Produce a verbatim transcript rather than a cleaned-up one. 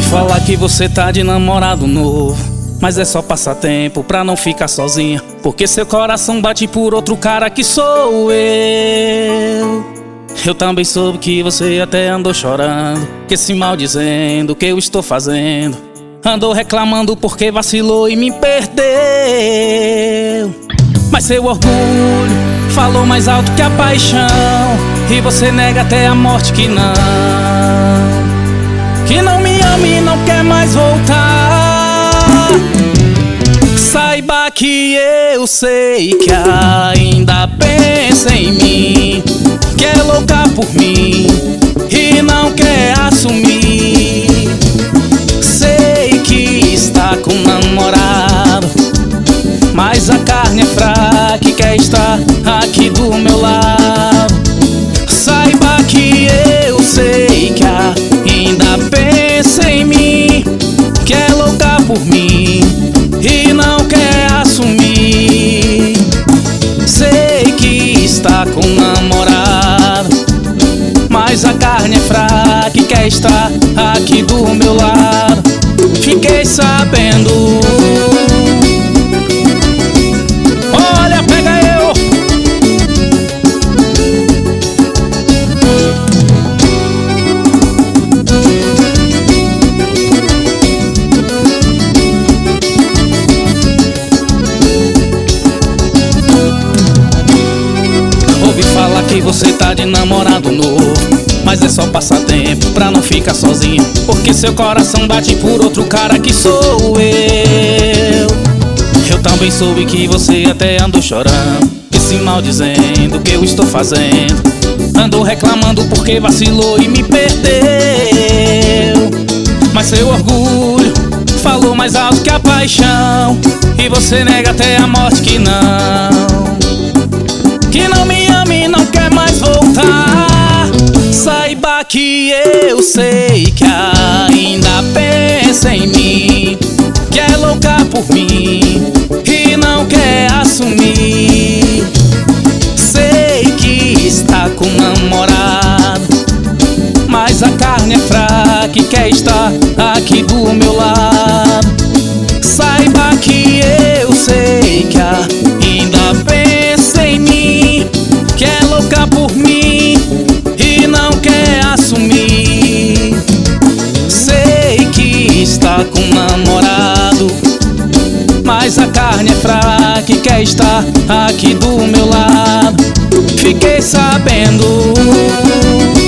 falar que você tá de namorado novo, mas é só passatempo pra não ficar sozinha, porque seu coração bate por outro cara que sou eu. Eu também soube que você até andou chorando, que se maldizendo o que eu estou fazendo. Andou reclamando porque vacilou e me perdeu. Mas seu orgulho falou mais alto que a paixão, e você nega até a morte que não, que não me ama e não quer mais voltar. Saiba que eu sei que ainda pensa em mim, que é louca por mim e não quer assumir. Sei que está com um namorado, mas a carne é fraca e quer estar aqui do meu lado. Saiba que eu sei que ainda pensa em mim, que é louca por mim e não quer assumir. Sei que está com um namorado, mas a carne é fraca e quer estar aqui do meu lado. Fiquei sabendo. Olha, pega eu. Ouvi falar que você tá de namorado novo, mas é só passatempo pra não ficar sozinho, porque seu coração bate por outro cara que sou eu. Eu também soube que você até andou chorando e se maldizendo o que eu estou fazendo. Andou reclamando porque vacilou e me perdeu. Mas seu orgulho falou mais alto que a paixão, e você nega até a morte que não, que não me ama e não quer mais voltar. Saiba que eu sei que ainda pensa em mim, que é louca por mim e não quer assumir. Sei que está com um namorado, mas a carne é fraca e quer estar aqui do meu lado. Saiba que eu sei que ainda pensa em mim, que é louca por mim e não quer assumir. Sei que está com um namorado, mas a carne é fraca e quer estar aqui do meu lado. Fiquei sabendo.